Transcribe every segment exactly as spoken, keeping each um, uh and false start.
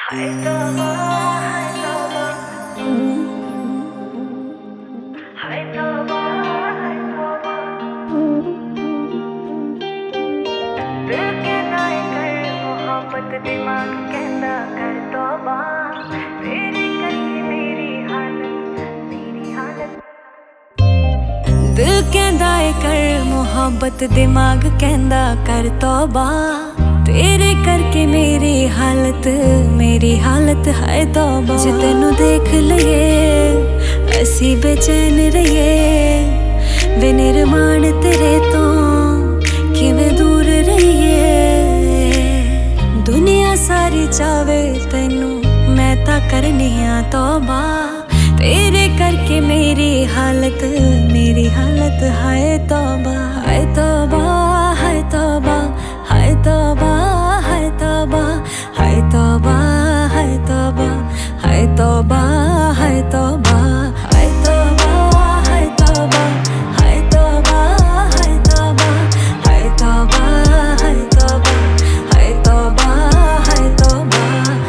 हाय तौबा हाय तौबा हाय तौबा हाय तौबा दिल कहना है कर मोहब्बत दिमाग कहता कर तौबा तेरे करके मेरी हालत मेरी हालत दिल कहता है कर मोहब्बत दिमाग कहता कर तौबा तेरे करके मेरी हालत मेरी हालत है तौबा जे तेनू देख लईए असी बेचैन रहिए वे निर्माण तेरे तो किवें दूर रहिए दुनिया सारी चावे तेनू मैं ता करनी आ तौबा तेरे करके मेरी हालत मेरी हालत है तौबा है तौबा है तौबा है तौबा है तौबा है तौबा है तौबा है तौबा है तौबा है तौबा है तौबा है तौबा है तौबा है तौबा है तौबा है तौबा है तौबा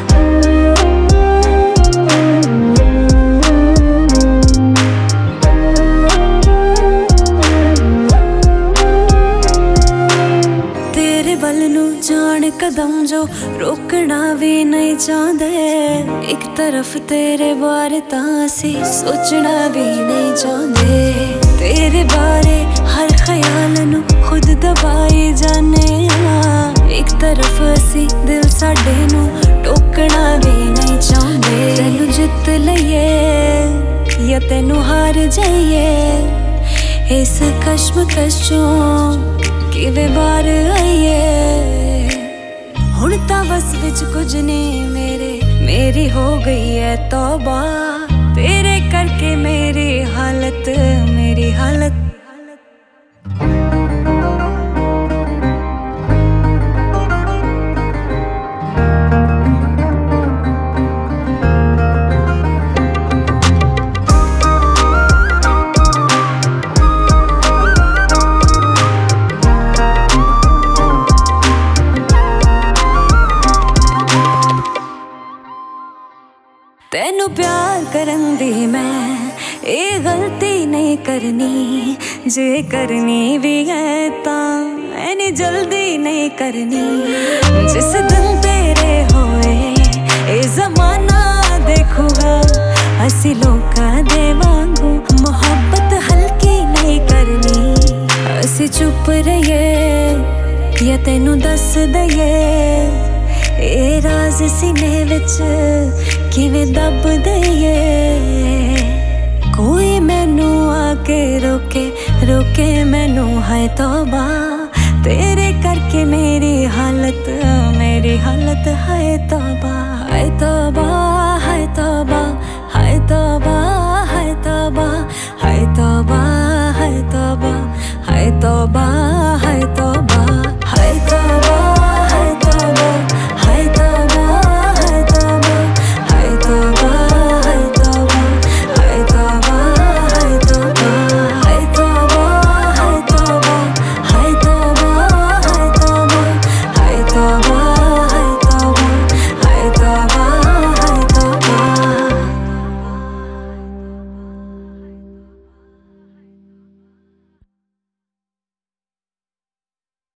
तेरे बल नू जान कदम जो रोकना भी नहीं चाहते एक तरफ तेरे बारे तासी सोचना भी नहीं चाहते तेरे बारे हर ख्याल नू खुद दबाई जाने एक तरफ असी दिल साडे नू टोकना भी नहीं चाहते तेनू जित लईए या तेनू हार जाइए इस कश्मकश चों किवें बार आईए हुण तां बस विच कुछ नहीं मेरे मेरी हो गई है तौबा तेरे करके मेरी हालत मेरी हालत तेनू प्यार करन दी मैं ये गलती नहीं करनी जे करनी भी है तां ऐनी जल्दी नहीं करनी जिस दिन तेरे होए ये जमाना देखूगा असी लोकां दे वांगू मोहब्बत हल्की नहीं करनी असी चुप रहिए या तेनू दस दईए ए राज सीने विच किवें दब दईए कोई मैनू आके रोके रोके मैनू है तौबा तेरे करके मेरी